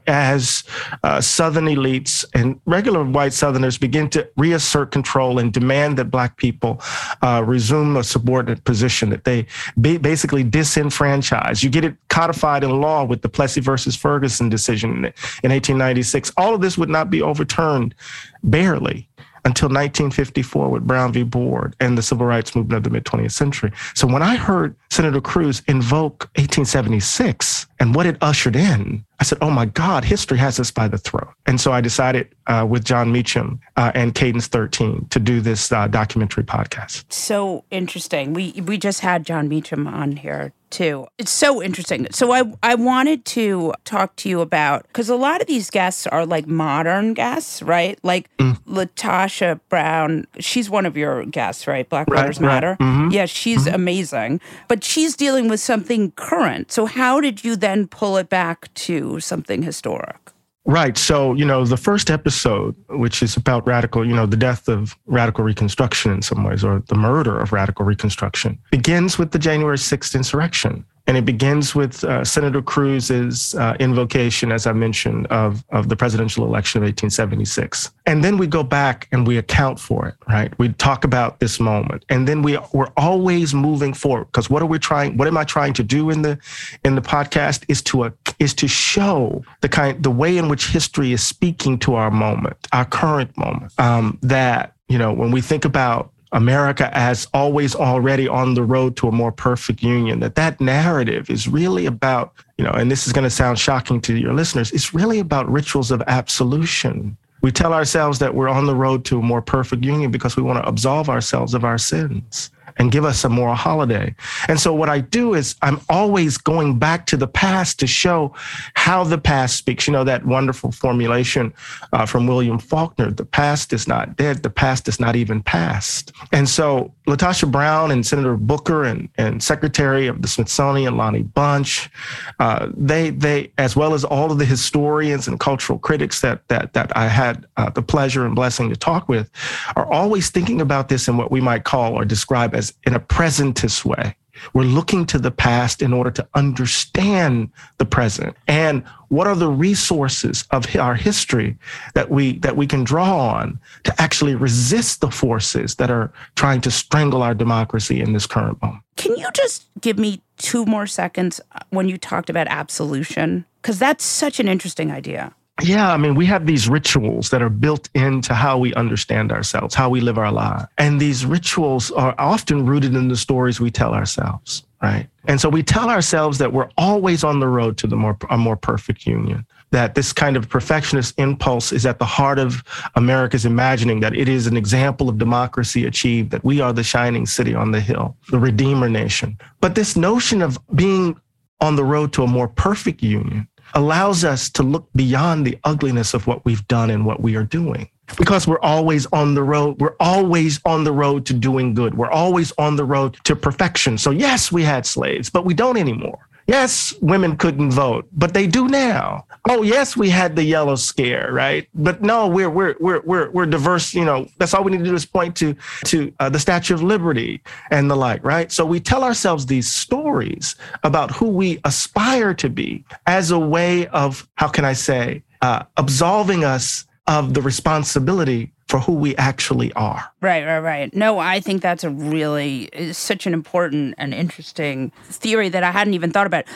Speaker 11: as uh, Southern elites and regular white Southerners begin to reassert control and demand that Black people uh, resume a subordinate position, that they be basically disenfranchise. You get it codified in law with the Plessy versus Ferguson decision in eighteen ninety-six. All of this would not be overturned, barely, until nineteen fifty-four with Brown v. Board and the civil rights movement of the mid-twentieth century. So when I heard Senator Cruz invoke eighteen seventy-six and what it ushered in, I said, oh my God, history has us by the throat. And so I decided uh, with John Meacham uh, and Cadence thirteen to do this uh, documentary podcast.
Speaker 4: So interesting. We we just had John Meacham on here too. It's so interesting. So I I wanted to talk to you about, because a lot of these guests are like modern guests, right? Like mm. LaTosha Brown, she's one of your guests, right? Black
Speaker 11: right,
Speaker 4: Voters Matter.
Speaker 11: Right. Mm-hmm.
Speaker 4: Yeah, she's
Speaker 11: mm-hmm.
Speaker 4: amazing. But she's dealing with something current. So how did you then pull it back to something historic?
Speaker 11: Right. So, you know, the first episode, which is about radical, you know, the death of radical Reconstruction in some ways, or the murder of radical Reconstruction, begins with the January sixth insurrection. And it begins with uh, Senator Cruz's uh, invocation, as I mentioned, of, of the presidential election of eighteen seventy-six. And then we go back and we account for it, right? We talk about this moment. And then we, we're always moving forward, because what are we trying, what am I trying to do in the in the podcast is to, uh, is to show the kind, the way in which history is speaking to our moment, our current moment, um, that, you know, when we think about America as always already on the road to a more perfect union, that that narrative is really about, you know, and this is going to sound shocking to your listeners, it's really about rituals of absolution. We tell ourselves that we're on the road to a more perfect union because we want to absolve ourselves of our sins and give us a moral holiday. And so what I do is I'm always going back to the past to show how the past speaks. You know, that wonderful formulation uh, from William Faulkner, the past is not dead, the past is not even past. And so LaTosha Brown and Senator Booker and, and Secretary of the Smithsonian, Lonnie Bunch, uh, they, they, as well as all of the historians and cultural critics that, that, that I had uh, the pleasure and blessing to talk with, are always thinking about this in what we might call or describe as in a presentist way. We're looking to the past in order to understand the present. And what are the resources of our history that we that we can draw on to actually resist the forces that are trying to strangle our democracy in this current moment?
Speaker 4: Can you just give me two more seconds when you talked about absolution? Because that's such an interesting idea.
Speaker 11: Yeah, I mean, we have these rituals that are built into how we understand ourselves, how we live our lives. And these rituals are often rooted in the stories we tell ourselves, right? And so we tell ourselves that we're always on the road to the more a more perfect union, that this kind of perfectionist impulse is at the heart of America's imagining that it is an example of democracy achieved, that we are the shining city on the hill, the Redeemer nation. But this notion of being on the road to a more perfect union allows us to look beyond the ugliness of what we've done and what we are doing. Because we're always on the road, we're always on the road to doing good. We're always on the road to perfection. So yes, we had slaves, but we don't anymore. Yes, women couldn't vote, but they do now. Oh, yes, we had the yellow scare, right? But no, we're we're we're we're we're diverse. You know, that's all we need to do is point to to uh, the Statue of Liberty and the like, right? So we tell ourselves these stories about who we aspire to be as a way of, how can I say, uh, absolving us of the responsibility for who we actually are.
Speaker 4: Right, right, right. No, I think that's a really, it's such an important and interesting theory that I hadn't even thought about.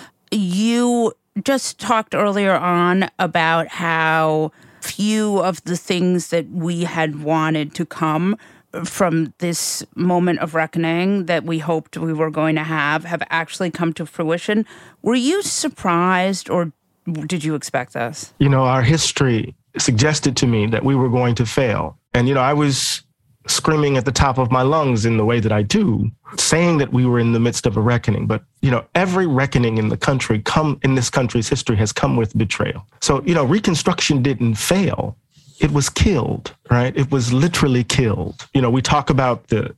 Speaker 4: You just talked earlier on about how few of the things that we had wanted to come from this moment of reckoning that we hoped we were going to have have actually come to fruition. Were you surprised, or did you expect this?
Speaker 11: You know, our history suggested to me that we were going to fail. And, you know, I was screaming at the top of my lungs in the way that I do, saying that we were in the midst of a reckoning. But, you know, every reckoning in the country come in this country's history has come with betrayal. So, you know, Reconstruction didn't fail. It was killed, right? It was literally killed. You know, we talk about the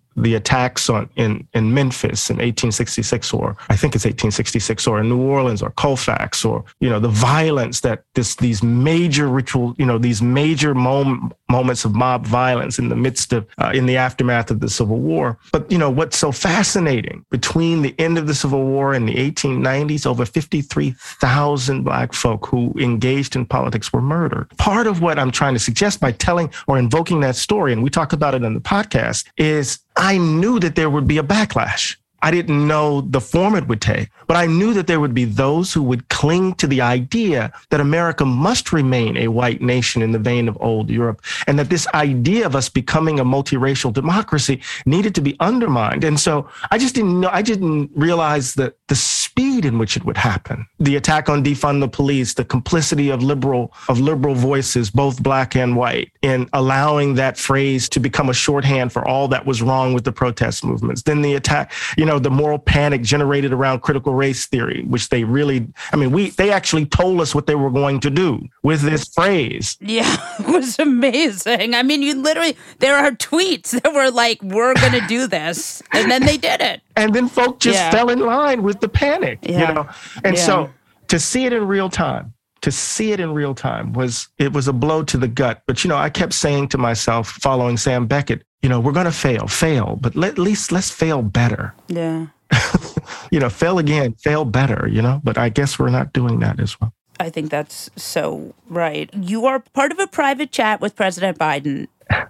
Speaker 11: the attacks on in, in Memphis in eighteen sixty-six, or I think it's eighteen sixty-six, or in New Orleans or Colfax, or, you know, the violence that this, these major ritual, you know, these major mom, moments of mob violence in the midst of, uh, in the aftermath of the Civil War. But, you know, what's so fascinating, between the end of the Civil War and the eighteen nineties, over fifty-three thousand Black folk who engaged in politics were murdered. Part of what I'm trying to suggest by telling or invoking that story, and we talk about it in the podcast, is I knew that there would be a backlash. I didn't know the form it would take, but I knew that there would be those who would cling to the idea that America must remain a white nation in the vein of old Europe, and that this idea of us becoming a multiracial democracy needed to be undermined. And so I just didn't know, I didn't realize that the speed in which it would happen. The attack on defund the police, the complicity of liberal, of liberal voices, both Black and white, in allowing that phrase to become a shorthand for all that was wrong with the protest movements. Then the attack, you know, the moral panic generated around critical race theory, which they really, I mean, we, they actually told us what they were going to do with this phrase.
Speaker 4: Yeah, it was amazing. I mean, you literally, there are tweets that were like, we're going to do this. And then they did it.
Speaker 11: And then folk just
Speaker 4: yeah. fell
Speaker 11: in line with the panic,
Speaker 4: yeah.
Speaker 11: you know? And
Speaker 4: yeah.
Speaker 11: so to see it in real time, to see it in real time was, it was a blow to the gut. But, you know, I kept saying to myself, following Sam Beckett, you know, we're going to fail, fail, but let, at least let's fail better.
Speaker 4: Yeah.
Speaker 11: You know, fail again, fail better, you know, but I guess we're not doing that as well.
Speaker 4: I think that's so right. You are part of a private chat with President Biden.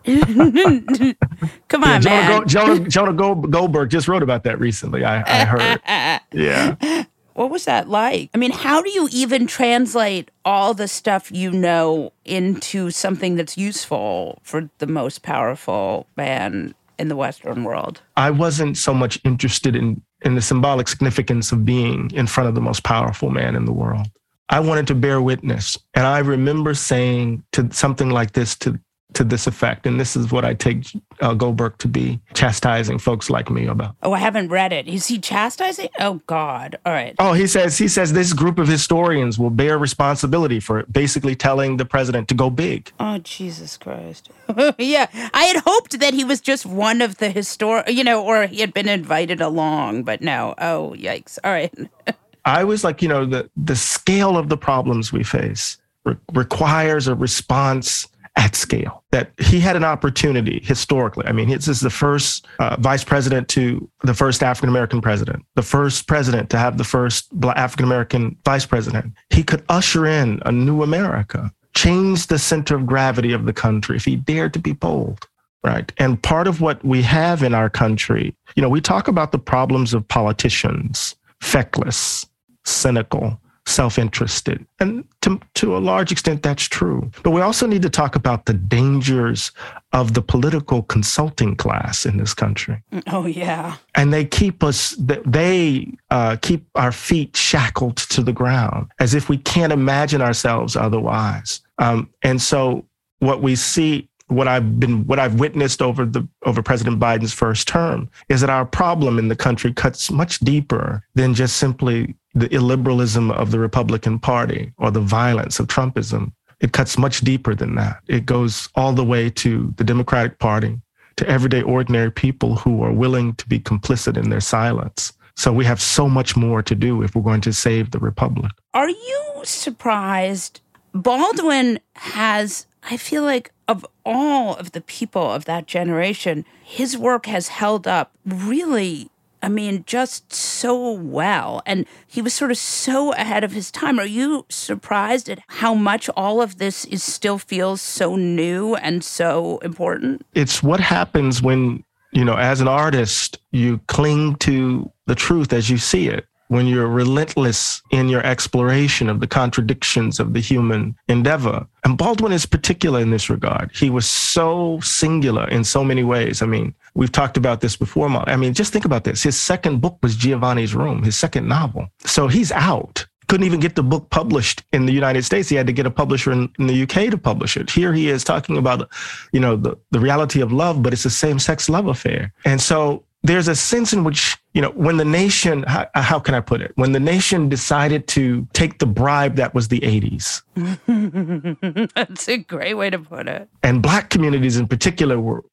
Speaker 4: Come on,
Speaker 11: yeah, Jonah
Speaker 4: man.
Speaker 11: Go, Jonah, Jonah Goldberg just wrote about that recently, I, I heard. Yeah.
Speaker 4: What was that like? I mean, how do you even translate all the stuff you know into something that's useful for the most powerful man in the Western world?
Speaker 11: I wasn't so much interested in, in the symbolic significance of being in front of the most powerful man in the world. I wanted to bear witness. And I remember saying to something like this to to this effect, and this is what I take uh, Goldberg to be chastising folks like me about.
Speaker 4: Oh, I haven't read it. Is he chastising? Oh, God. All right.
Speaker 11: Oh, he says, he says this group of historians will bear responsibility for basically telling the president to go big.
Speaker 4: Oh, Jesus Christ. Yeah. I had hoped that he was just one of the histor, you know, or he had been invited along, but no. Oh, yikes. All right.
Speaker 11: I was like, you know, the, the scale of the problems we face re- requires a response at scale, that he had an opportunity historically. I mean, this is the first uh, vice president to the first African-American president, the first president to have the first Black African-American vice president. He could usher in a new America, change the center of gravity of the country if he dared to be bold, right? And part of what we have in our country, you know, we talk about the problems of politicians, feckless, cynical, self-interested. And to, to a large extent, that's true. But we also need to talk about the dangers of the political consulting class in this country.
Speaker 4: Oh, yeah.
Speaker 11: And they keep us, they uh, keep our feet shackled to the ground as if we can't imagine ourselves otherwise. Um, and so what we see, what I've been, what I've witnessed over the over President Biden's first term is that our problem in the country cuts much deeper than just simply the illiberalism of the Republican Party or the violence of Trumpism. It cuts much deeper than that. It goes all the way to the Democratic Party, to everyday ordinary people who are willing to be complicit in their silence. So we have so much more to do if we're going to save the republic.
Speaker 4: Are you surprised? Baldwin has, I feel like, of all of the people of that generation, his work has held up really, I mean, just so well. And he was sort of so ahead of his time. Are you surprised at how much all of this is still feels so new and so important?
Speaker 11: It's what happens when, you know, as an artist, you cling to the truth as you see it. When you're relentless in your exploration of the contradictions of the human endeavor. And Baldwin is particular in this regard. He was so singular in so many ways. I mean, we've talked about this before. I mean, just think about this. His second book was Giovanni's Room, his second novel. So he's out. Couldn't even get the book published in the United States. He had to get a publisher in, in the U K to publish it. Here he is talking about, you know, the, the reality of love, but it's a same-sex love affair. And so there's a sense in which, you know, when the nation, how, how can I put it? When the nation decided to take the bribe that was the eighties.
Speaker 4: That's a great way to put it.
Speaker 11: And Black communities in particular were,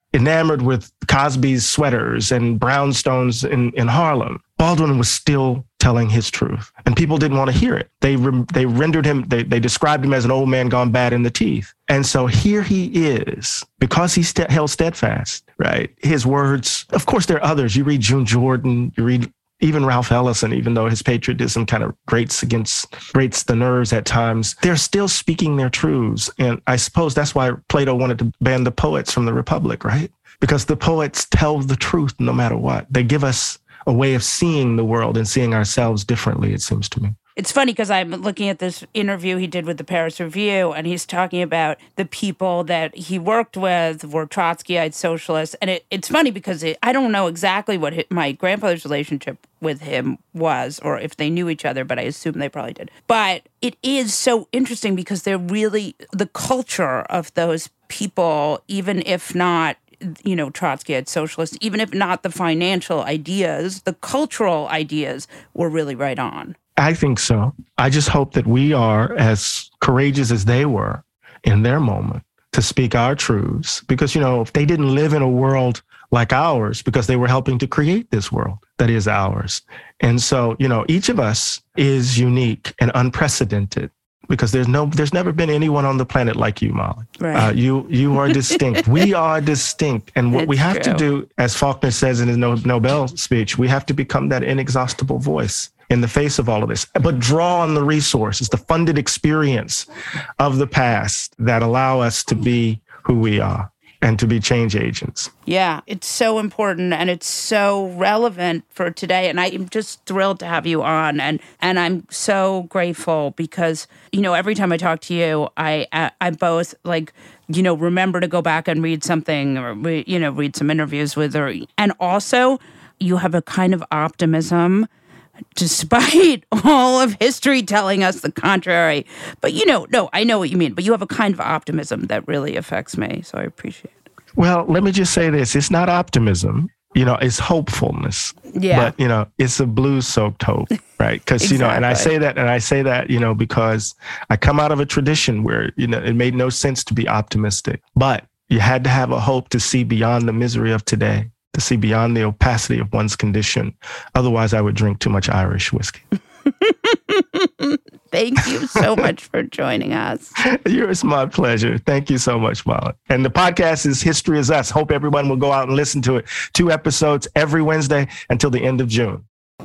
Speaker 11: enamored with Cosby's sweaters and brownstones in, in Harlem, Baldwin was still telling his truth, and people didn't want to hear it. They re- they rendered him, they, they described him as an old man gone bad in the teeth. And so here he is, because he st- held steadfast, right? His words, of course, there are others. You read June Jordan, you read even Ralph Ellison, even though his patriotism kind of grates against, grates the nerves at times, they're still speaking their truths. And I suppose that's why Plato wanted to ban the poets from the Republic, right? Because the poets tell the truth no matter what. They give us a way of seeing the world and seeing ourselves differently, it seems to me.
Speaker 4: It's funny because I'm looking at this interview he did with the Paris Review, and he's talking about the people that he worked with were Trotskyite socialists. And it, it's funny because it, I don't know exactly what his, my grandfather's relationship with him was, or if they knew each other, but I assume they probably did. But it is so interesting because they're really, the culture of those people, even if not, you know, Trotskyite socialists, even if not the financial ideas, the cultural ideas were really right on.
Speaker 11: I think so. I just hope that we are as courageous as they were in their moment to speak our truths. Because, you know, if they didn't live in a world like ours, because they were helping to create this world that is ours. And so, you know, each of us is unique and unprecedented. Because there's no, there's never been anyone on the planet like you, Molly.
Speaker 4: Right.
Speaker 11: Uh, you, you are distinct. We are distinct, and what
Speaker 4: It's
Speaker 11: we have
Speaker 4: true.
Speaker 11: to do, as Faulkner says in his no- Nobel speech, we have to become that inexhaustible voice in the face of all of this. But draw on the resources, the funded experience of the past that allow us to be who we are and to be change agents.
Speaker 4: Yeah, it's so important and it's so relevant for today. And I am just thrilled to have you on. And and I'm so grateful because, you know, every time I talk to you, I I, I both like, you know, remember to go back and read something or, re- you know, read some interviews with her. And also you have a kind of optimism despite all of history telling us the contrary. But, you know, no, I know what you mean. But you have a kind of optimism that really affects me. So I appreciate it.
Speaker 11: Well, let me just say this. It's not optimism. You know, it's hopefulness.
Speaker 4: Yeah.
Speaker 11: But, you know, it's a blues-soaked hope, right? Because, exactly. you know, and I say that, and I say that, you know, because I come out of a tradition where, you know, it made no sense to be optimistic. But you had to have a hope to see beyond the misery of today, to see beyond the opacity of one's condition. Otherwise, I would drink too much Irish whiskey.
Speaker 4: Thank you so much for joining us.
Speaker 11: It's my pleasure. Thank you so much, Molly. And the podcast is History is Us. Hope everyone will go out and listen to it. Two episodes every Wednesday until the end of June.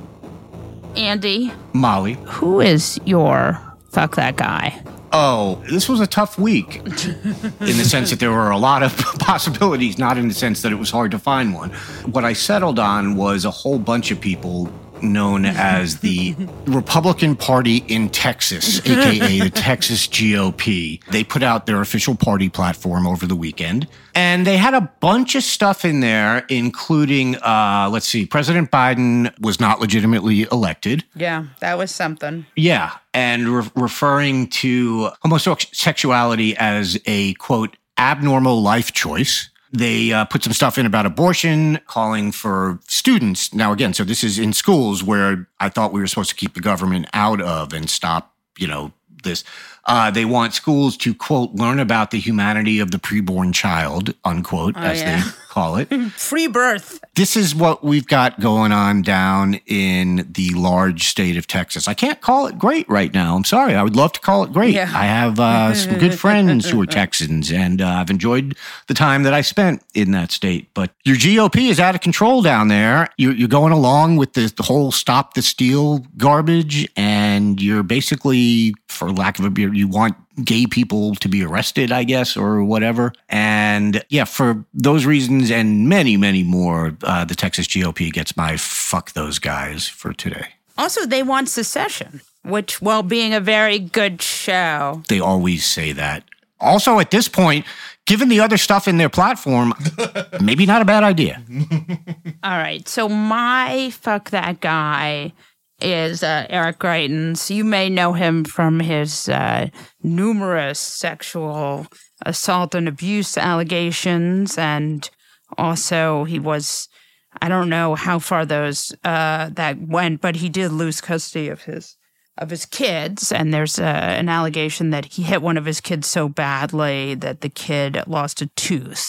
Speaker 4: Andy.
Speaker 5: Molly.
Speaker 4: Who is your fuck that guy?
Speaker 5: Oh, this was a tough week in the sense that there were a lot of possibilities, not in the sense that it was hard to find one. What I settled on was a whole bunch of people known as the Republican Party in Texas, a k a the Texas G O P. They put out their official party platform over the weekend, and they had a bunch of stuff in there, including, uh, let's see, President Biden was not legitimately elected.
Speaker 4: Yeah, that was something.
Speaker 5: Yeah, and re- referring to homosexuality as a, quote, abnormal life choice. They uh, put some stuff in about abortion, calling for students. Now, again, so this is in schools where I thought we were supposed to keep the government out of and stop, you know, this. Uh, they want schools to, quote, learn about the humanity of the preborn child, unquote,
Speaker 4: oh,
Speaker 5: as
Speaker 4: yeah.
Speaker 5: they call it.
Speaker 4: Free birth.
Speaker 5: This is what we've got going on down in the large state of Texas. I can't call it great right now. I'm sorry. I would love to call it great.
Speaker 4: Yeah.
Speaker 5: I have uh, some good friends who are Texans, and uh, I've enjoyed the time that I spent in that state. But your G O P is out of control down there. You're, you're going along with the, the whole stop the steal garbage, and you're basically, for lack of a better, you want gay people to be arrested, I guess, or whatever. And yeah, for those reasons and many, many more, uh, the Texas G O P gets my fuck those guys for today.
Speaker 4: Also, they want secession, which, while being a very good show.
Speaker 5: They always say that. Also, at this point, given the other stuff in their platform, maybe not a bad idea.
Speaker 4: All right. So my fuck that guy is uh, Eric Greitens. You may know him from his uh, numerous sexual assault and abuse allegations. And also he was, I don't know how far those uh, that went, but he did lose custody of his of his kids. And there's uh, an allegation that he hit one of his kids so badly that the kid lost a tooth.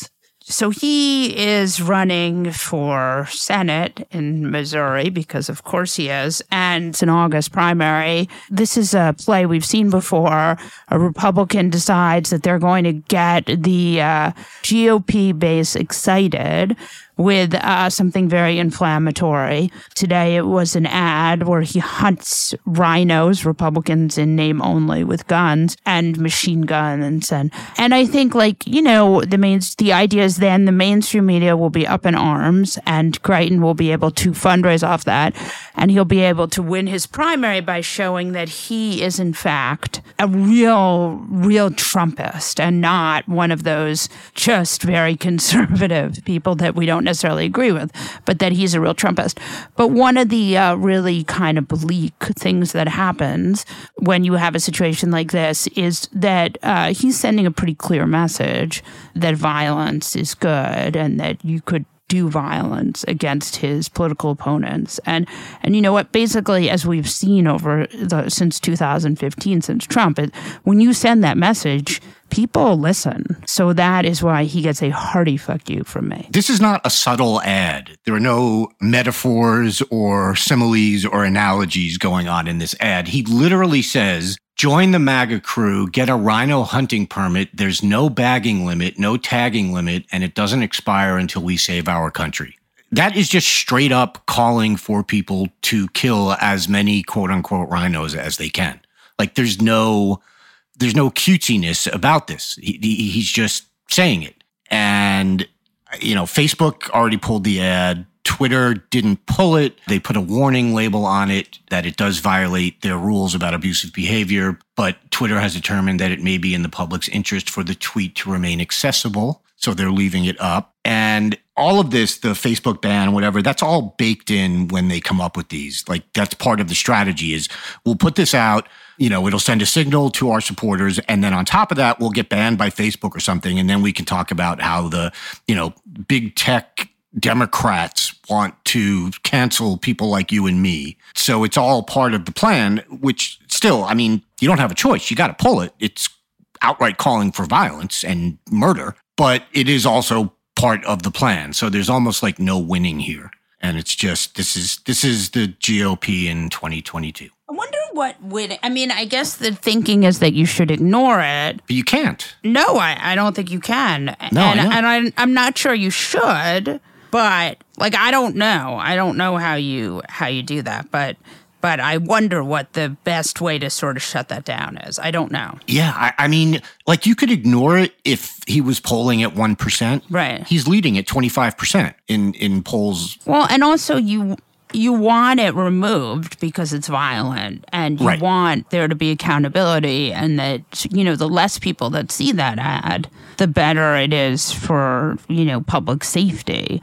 Speaker 4: so he is running for Senate in Missouri because, of course, he is. And it's an August primary. This is a play we've seen before. A Republican decides that they're going to get the uh, G O P base excited with uh, something very inflammatory. Today it was an ad where he hunts rhinos, Republicans in name only, with guns and machine guns. And and I think, like, you know, the main, the idea is then the mainstream media will be up in arms and Greitens will be able to fundraise off that, and he'll be able to win his primary by showing that he is, in fact, a real, real Trumpist and not one of those just very conservative people that we don't necessarily agree with, but that he's a real Trumpist. But one of the uh, really kind of bleak things that happens when you have a situation like this is that uh, he's sending a pretty clear message that violence is good and that you could do violence against his political opponents. And, and you know what, basically, as we've seen over the, since two thousand fifteen, since Trump, it, when you send that message, people listen. So that is why he gets a hearty fuck you from me.
Speaker 5: This is not a subtle ad. There are no metaphors or similes or analogies going on in this ad. He literally says, join the MAGA crew, get a rhino hunting permit. There's no bagging limit, no tagging limit, and it doesn't expire until we save our country. That is just straight up calling for people to kill as many quote unquote rhinos as they can. Like there's no... There's no cutesiness about this. He, he, he's just saying it. And, you know, Facebook already pulled the ad. Twitter didn't pull it. They put a warning label on it that it does violate their rules about abusive behavior. But Twitter has determined that it may be in the public's interest for the tweet to remain accessible. So they're leaving it up. And all of this, the Facebook ban, whatever, that's all baked in when they come up with these. Like that's part of the strategy is we'll put this out. You know, it'll send a signal to our supporters. And then on top of that, we'll get banned by Facebook or something. And then we can talk about how the, you know, big tech Democrats want to cancel people like you and me. So it's all part of the plan, which still, I mean, you don't have a choice. You got to pull it. It's outright calling for violence and murder, but it is also part of the plan. So there's almost like no winning here. And it's just, this is, this is the G O P in twenty twenty-two.
Speaker 4: I wonder what would, I mean, I guess the thinking is that you should ignore it.
Speaker 5: But you can't.
Speaker 4: No, I, I don't think you can.
Speaker 5: No,
Speaker 4: and,
Speaker 5: I know.
Speaker 4: and I'm, I'm not sure you should, but like, I don't know. I don't know how you, how you do that, but, but I wonder what the best way to sort of shut that down is. I don't know.
Speaker 5: Yeah. I, I mean, like you could ignore it if he was polling at one percent.
Speaker 4: Right.
Speaker 5: He's leading at twenty-five percent in, in polls.
Speaker 4: Well, and also you, you want it removed because it's violent and you
Speaker 5: Right.
Speaker 4: want there to be accountability and that, you know, the less people that see that ad, the better it is for, you know, public safety.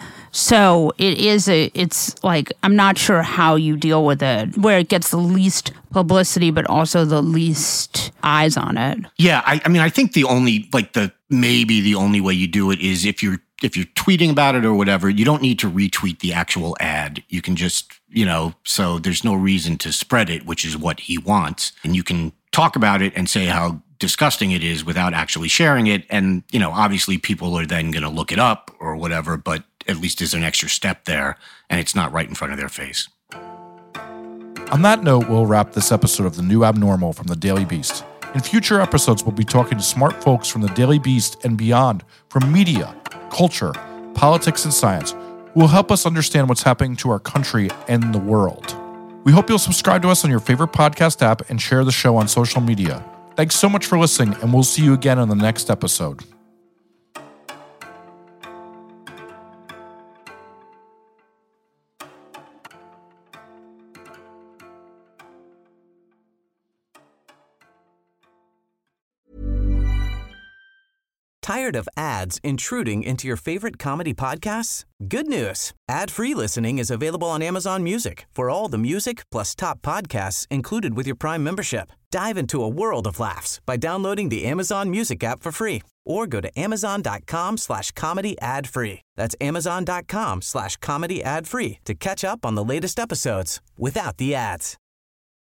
Speaker 4: So it is a, it's like, I'm not sure how you deal with it, where it gets the least publicity, but also the least eyes on it.
Speaker 5: Yeah. I, I mean, I think the only, like the, maybe the only way you do it is if you're, if you're tweeting about it or whatever, you don't need to retweet the actual ad. You can just, you know, so there's no reason to spread it, which is what he wants. And you can talk about it and say how disgusting it is without actually sharing it. And, you know, obviously people are then going to look it up or whatever, but at least there's an extra step there and it's not right in front of their face.
Speaker 6: On that note, we'll wrap this episode of The New Abnormal from The Daily Beast. In future episodes, we'll be talking to smart folks from The Daily Beast and beyond, from media, culture, politics, and science, who will help us understand what's happening to our country and the world. We hope you'll subscribe to us on your favorite podcast app and share the show on social media. Thanks so much for listening, and we'll see you again on the next episode.
Speaker 7: Tired of ads intruding into your favorite comedy podcasts? Good news. Ad-free listening is available on Amazon Music for all the music plus top podcasts included with your Prime membership. Dive into a world of laughs by downloading the Amazon Music app for free or go to amazon.com slash comedy ad free. That's amazon.com slash comedy ad free to catch up on the latest episodes without the ads.